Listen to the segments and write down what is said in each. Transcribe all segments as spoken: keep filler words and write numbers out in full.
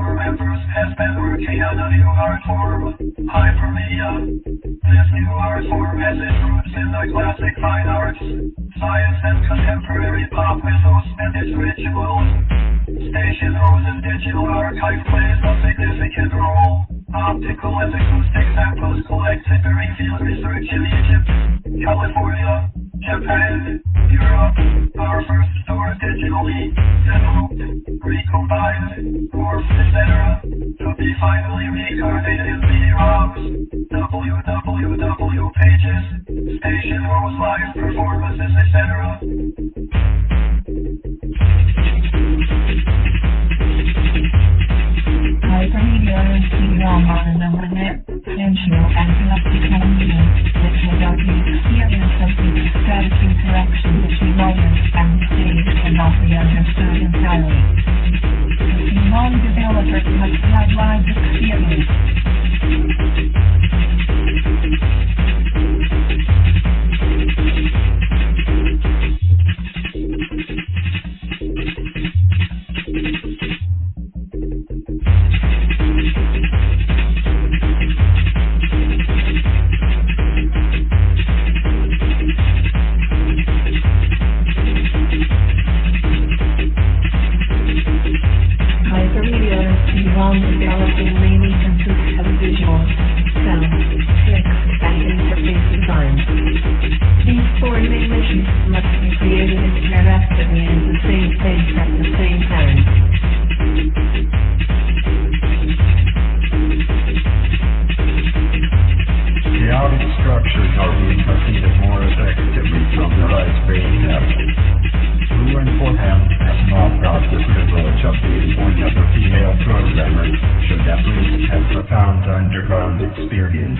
our members has been working on a new art form, hypermedia. This new art form has its roots in the classic fine arts, science and contemporary pop mythos and its rituals. Station Rose's digital archive plays a significant role. Optical and acoustic samples collected during field research in Egypt, California, Japan, Europe, our first store digitally, developed, recombined, morphed, et cetera, to be finally reincarnated in C D ROMs, www pages, Station Rose live performances, et cetera. Hypermedia is C D ROM on the internet, sensual and galactical media, which will help you experience of the static interaction between audience and stage cannot be understood entirely. The non-developer must have live experience. Developing mainly consists of visual, sound, text, and interface design. These four main missions must be created interactively in the same place at the same time. Chaotic structures are being completed more effectively from the high-speed network. Who and for him has not got the privilege of being one of the female programmers should at least have profound underground experience.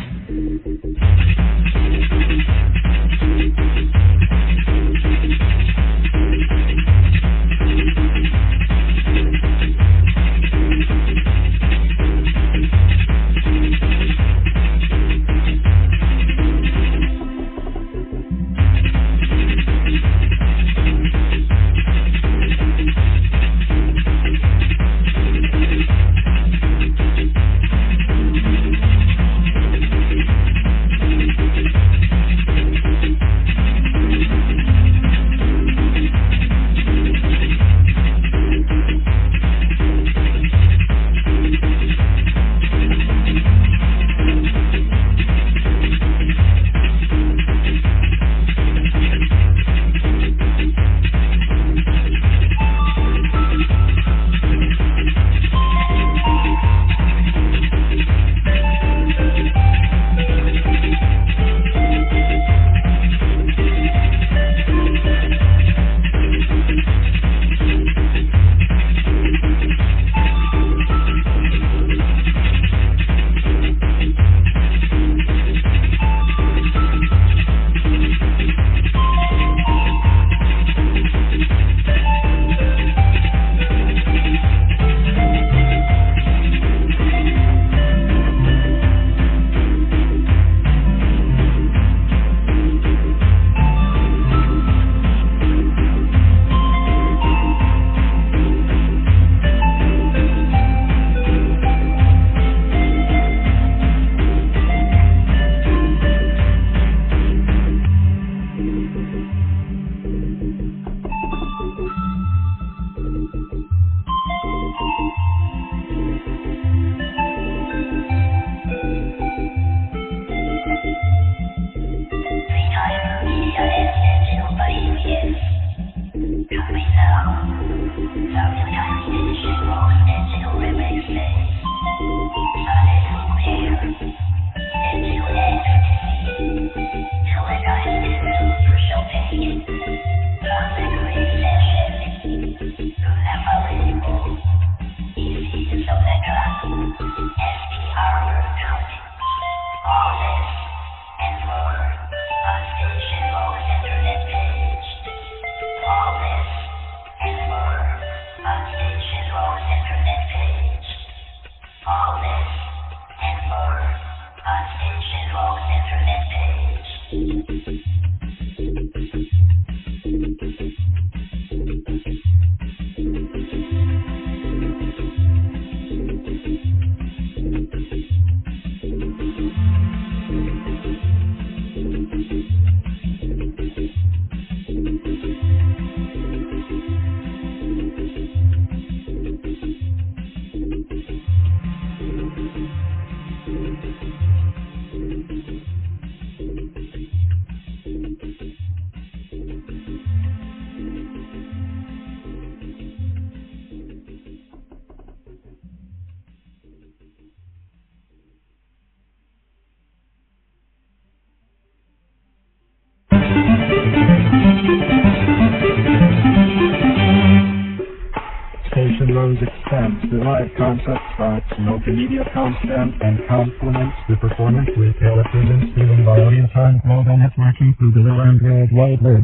live concert spots, multimedia content, and complements the performance with television streaming by audience on global networking through the World Wide Web.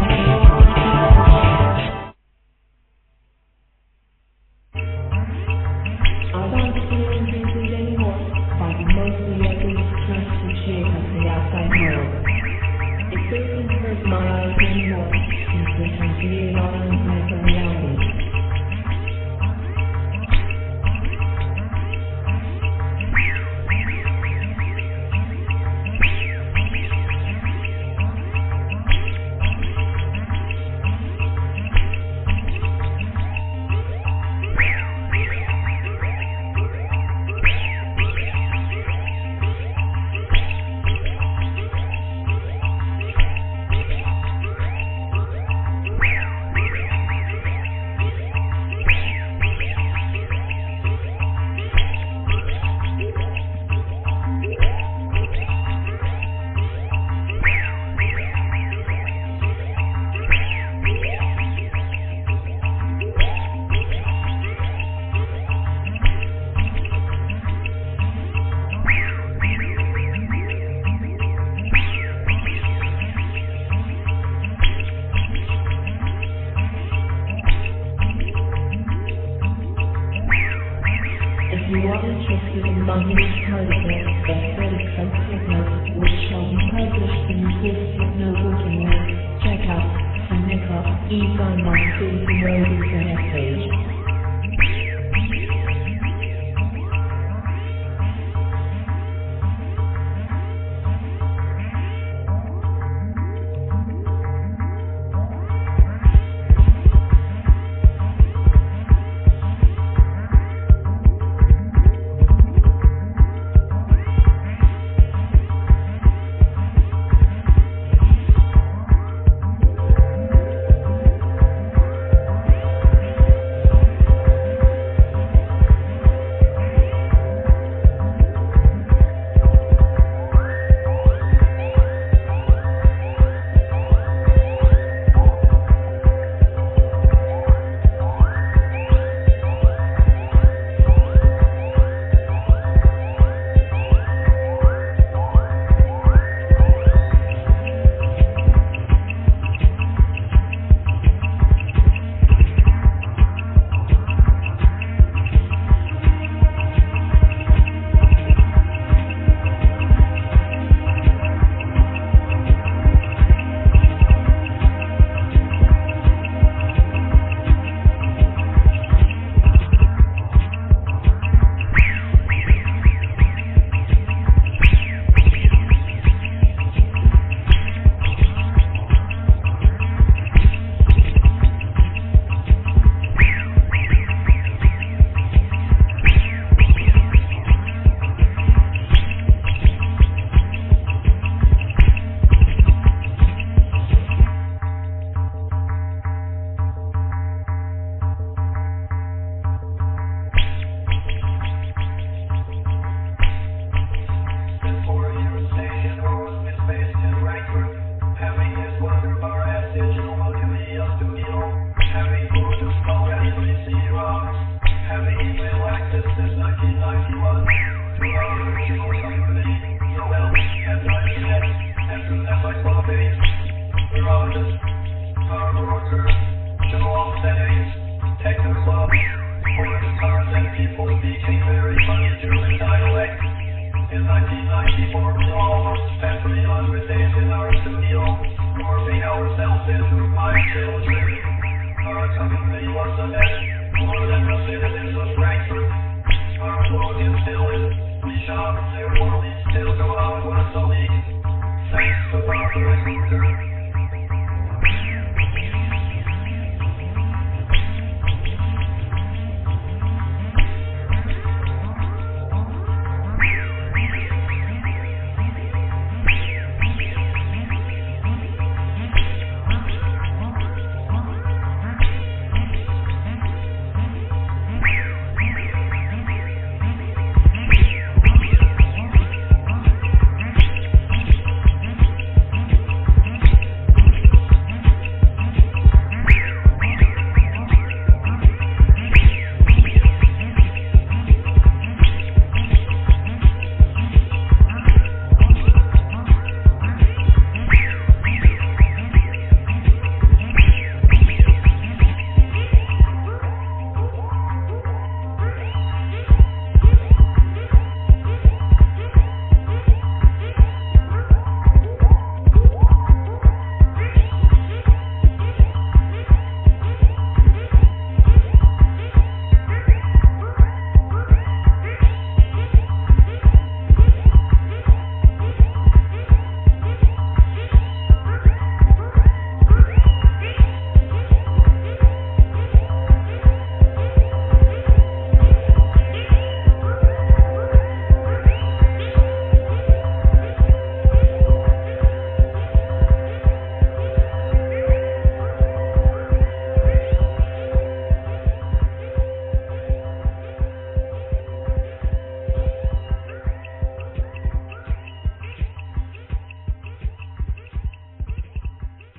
I don't experience things anymore, finding mostly every stress and shit of the outside world. It doesn't hurt my eyes anymore, since they can see it all in my reality. If you are interested in buying this protocol, the aesthetic subsignals, which shall be published in the Fifth Notebook and check out the Nika E-Phone on Citizen Road Internet page.